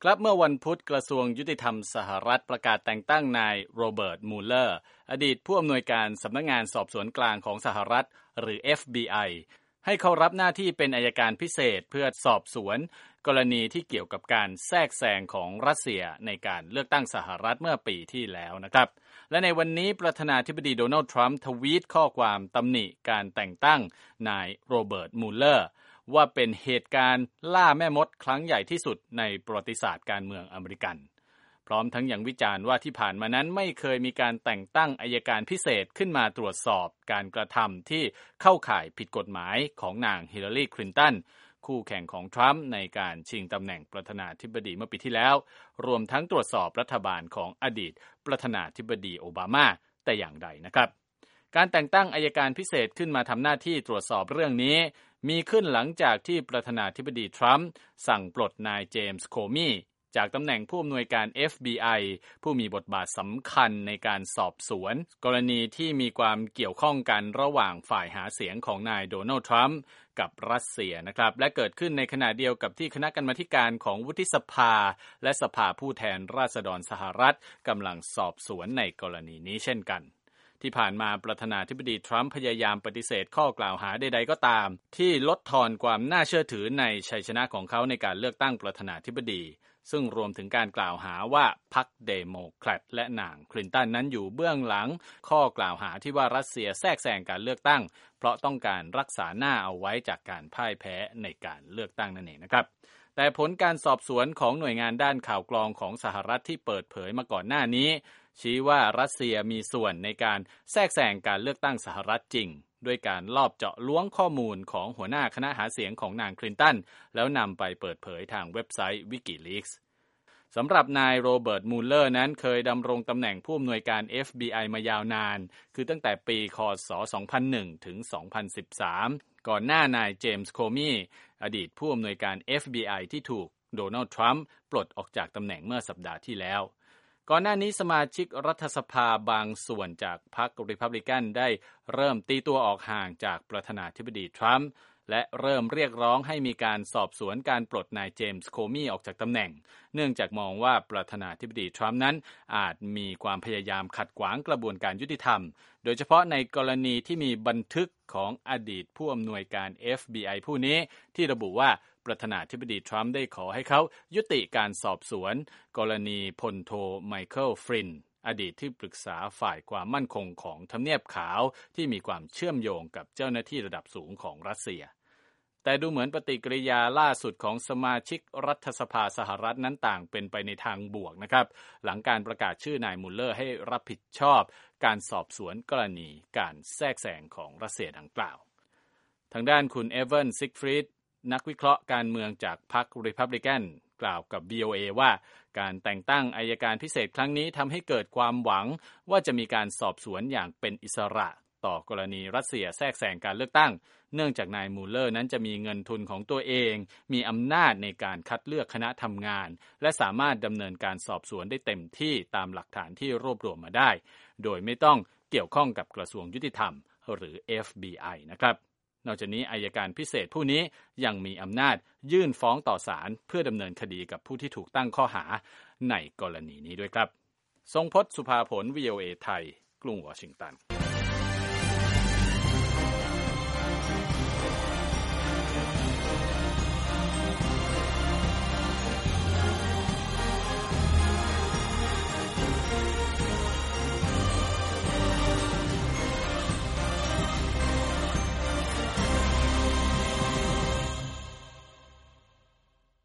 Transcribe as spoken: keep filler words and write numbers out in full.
ครับเมื่อวันพุธกระทรวงยุติธรรมสหรัฐประกาศแต่งตั้งนายโรเบิร์ตมูลเลอร์อดีตผู้อำนวยการสำนักงานสอบสวนกลางของสหรัฐหรือ เอฟ บี ไอ ให้เขารับหน้าที่เป็นอัยการพิเศษเพื่อสอบสวนกรณีที่เกี่ยวกับการแทรกแซงของรัสเซียในการเลือกตั้งสหรัฐเมื่อปีที่แล้วนะครับและในวันนี้ประธานาธิบดีโดนัลด์ทรัมป์ทวีตข้อความตำหนิการแต่งตั้งนายโรเบิร์ตมูลเลอร์ว่าเป็นเหตุการณ์ล่าแม่มดครั้งใหญ่ที่สุดในประวัติศาสตร์การเมืองอเมริกันพร้อมทั้งยังวิจารณ์ว่าที่ผ่านมานั้นไม่เคยมีการแต่งตั้งอัยการพิเศษขึ้นมาตรวจสอบการกระทำที่เข้าข่ายผิดกฎหมายของนางฮิลลารีคลินตันคู่แข่งของทรัมป์ในการชิงตำแหน่งประธานาธิบดีเมื่อปีที่แล้วรวมทั้งตรวจสอบรัฐบาลของอดีตประธานาธิบดีโอบามาแต่อย่างใดนะครับการแต่งตั้งอัยการพิเศษขึ้นมาทำหน้าที่ตรวจสอบเรื่องนี้มีขึ้นหลังจากที่ประธานาธิบดีทรัมป์สั่งปลดนายเจมส์โคมี่จากตำแหน่งผู้อำนวยการ เอฟ บี ไอ ผู้มีบทบาทสำคัญในการสอบสวนกรณีที่มีความเกี่ยวข้องกันระหว่างฝ่ายหาเสียงของนายโดนัลด์ทรัมป์กับรัสเซียนะครับและเกิดขึ้นในขณะเดียวกับที่คณะกรรมาธิการของวุฒิสภาและสภาผู้แทนราษฎรสหรัฐกำลังสอบสวนในกรณีนี้เช่นกันที่ผ่านมาประธานาธิบดีทรัมป์พยายามปฏิเสธข้อกล่าวหาใดๆก็ตามที่ลดทอนความน่าเชื่อถือในชัยชนะของเขาในการเลือกตั้งประธานาธิบดีซึ่งรวมถึงการกล่าวหาว่าพรรคเดโมแครตและนางคลินตันนั้นอยู่เบื้องหลังข้อกล่าวหาที่ว่ารัสเซียแทรกแซงการเลือกตั้งเพราะต้องการรักษาหน้าเอาไว้จากการพ่ายแพ้ในการเลือกตั้งนั่นเองนะครับแต่ผลการสอบสวนของหน่วยงานด้านข่าวกรองของสหรัฐที่เปิดเผยมาก่อนหน้านี้ชี้ว่ารัสเซียมีส่วนในการแทรกแซงการเลือกตั้งสหรัฐจริงด้วยการลอบเจาะล้วงข้อมูลของหัวหน้าคณะหาเสียงของนางคลินตันแล้วนำไปเปิดเผยทางเว็บไซต์ WikiLeaks สำหรับนายโรเบิร์ตมูลเลอร์นั้นเคยดำรงตำแหน่งผู้อำนวยการ เอฟ บี ไอ มายาวนานคือตั้งแต่ปีค.ศ. สองพันหนึ่งถึงสองพันสิบสามก่อนหน้านายเจมส์โคมี่อดีตผู้อำนวยการ เอฟ บี ไอ ที่ถูกโดนัลด์ทรัมป์ปลดออกจากตำแหน่งเมื่อสัปดาห์ที่แล้วก่อนหน้านี้สมาชิกรัฐสภาบางส่วนจากพรรครีพับลิกันได้เริ่มตีตัวออกห่างจากประธานาธิบดีทรัมป์และเริ่มเรียกร้องให้มีการสอบสวนการปลดนายเจมส์โคมี่ออกจากตำแหน่งเนื่องจากมองว่าประธานาธิบดีทรัมป์นั้นอาจมีความพยายามขัดขวางกระบวนการยุติธรรมโดยเฉพาะในกรณีที่มีบันทึกของอดีตผู้อำนวยการ เอฟ บี ไอ ผู้นี้ที่ระบุว่าประธานาธิบดีทรัมป์ได้ขอให้เขายุติการสอบสวนกรณีพลโทไมเคิลฟรินอดีตที่ปรึกษาฝ่ายความมั่นคงของทำเนียบขาวที่มีความเชื่อมโยงกับเจ้าหน้าที่ระดับสูงของรัสเซียแต่ดูเหมือนปฏิกิริยาล่าสุดของสมาชิกรัฐสภาสหรัฐนั้นต่างเป็นไปในทางบวกนะครับหลังการประกาศชื่อนายมุลเลอร์ให้รับผิดชอบการสอบสวนกรณีการแทรกแซงของรัสเซียดังกล่าวทางด้านคุณเอเวนซิกฟรีดนักวิเคราะห์การเมืองจากพรรครีพับลิกันกล่าวกับ วี โอ เอ ว่าการแต่งตั้งอัยการพิเศษครั้งนี้ทำให้เกิดความหวังว่าจะมีการสอบสวนอย่างเป็นอิสระต่อกรณีรัสเซียแทรกแซงการเลือกตั้งเนื่องจากนายมูลเลอร์นั้นจะมีเงินทุนของตัวเองมีอำนาจในการคัดเลือกคณะทำงานและสามารถดำเนินการสอบสวนได้เต็มที่ตามหลักฐานที่รวบรวมมาได้โดยไม่ต้องเกี่ยวข้องกับกระทรวงยุติธรรมหรือ เอฟ บี ไอ นะครับนอกจากนี้อัยการพิเศษผู้นี้ยังมีอำนาจยื่นฟ้องต่อศาลเพื่อดำเนินคดีกับผู้ที่ถูกตั้งข้อหาในกรณีนี้ด้วยครับทรงพจน์ สุภาผล วี โอ เอ ไทยกรุงวอชิงตัน